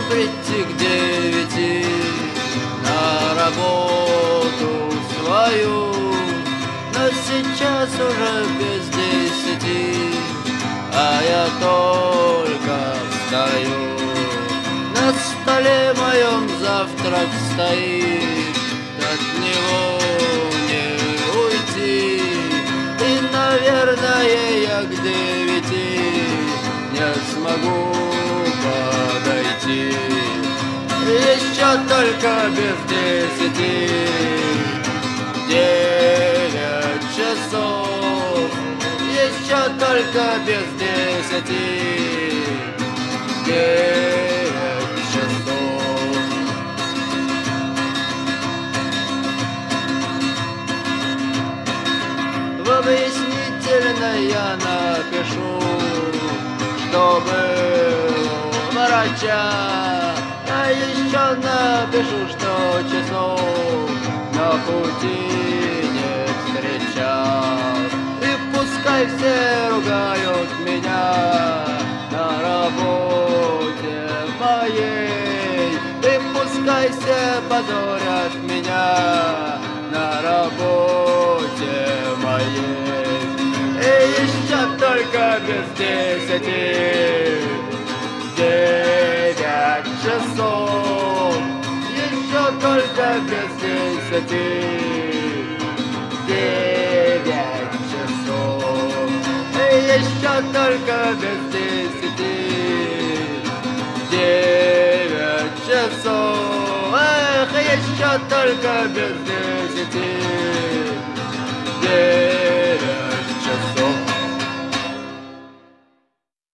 прийти к 9 на работу свою, но сейчас уже без 10, а я только встаю. На столе моем завтрак стоит, от него не уйти, и, наверное, я к 9 не смогу подойти. Еще только без 10, 9 часов, еще только без 10, 9 часов. В объяснительной я напишу, что был врача, а еще напишу, что часов на пути не встречал. И пускай все ругают меня на работе моей, и пускай все позорят меня на работе моей. И еще только без 10, 9 часов, еще только без 10, 9 часов, и еще только без 10, 9 часов, эх, еще только без 10.